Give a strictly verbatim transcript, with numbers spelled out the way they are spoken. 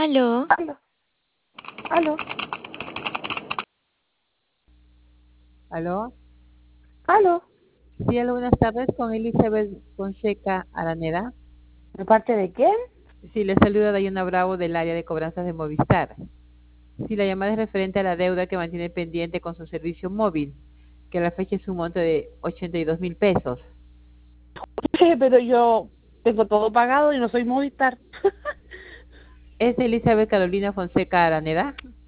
Aló, Aló, aló, ¿Aló? aló. Sí, aló, buenas tardes, con Elizabeth Fonseca Araneda. ¿De parte de quién? Sí, le saluda Dayana Bravo del área de cobranzas de Movistar. Sí, la llamada es referente a la deuda que mantiene pendiente con su servicio móvil, que a la fecha es un monto de ochenta y dos mil pesos. Pero yo tengo todo pagado y no soy Movistar. ¿Es Elizabeth Carolina Fonseca Araneda?